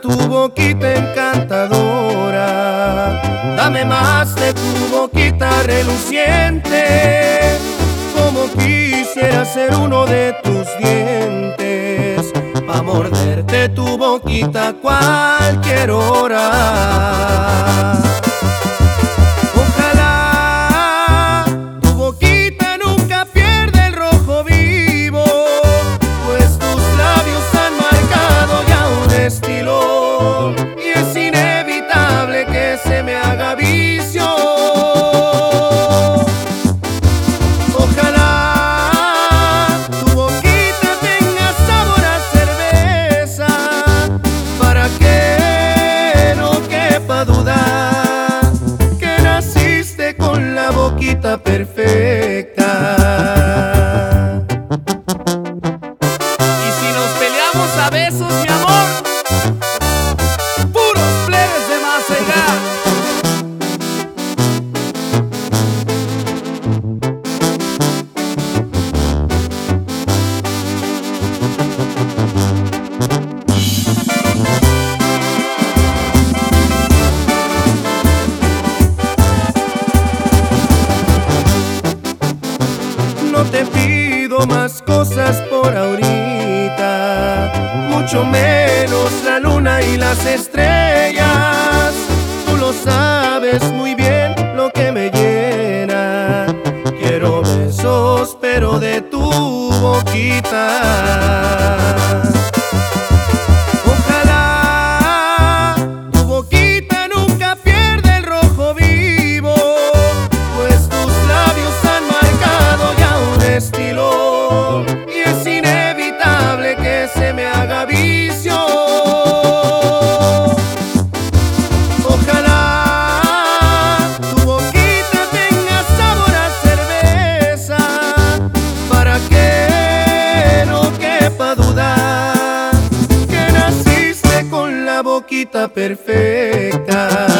tu boquita encantadora. Dame más de tu boquita reluciente, como quisiera ser uno de tus dientes, pa' morderte tu boquita a cualquier hora. Ojalá tu boquita nunca pierda el rojo vivo, pues tus labios han marcado ya un estilo, y es inevitable que se me haga vicio. Ojalá tu boquita tenga sabor a cerveza, para que no quepa duda que naciste con la boquita perfecta. Y si nos peleamos a besos, mi amor, puros plebes de Macegar. No te pido más cosas por ahorita, mucho menos la luna y las estrellas. Tú lo sabes muy bien lo que me llena. Quiero besos, pero de tu boquita. Ojalá tu boquita nunca pierda el rojo vivo, pues tus labios han marcado ya un estilo, y es inevitable que se me haga vicio. Ojalá tu boquita tenga sabor a cerveza, para que no quepa duda que naciste con la boquita perfecta.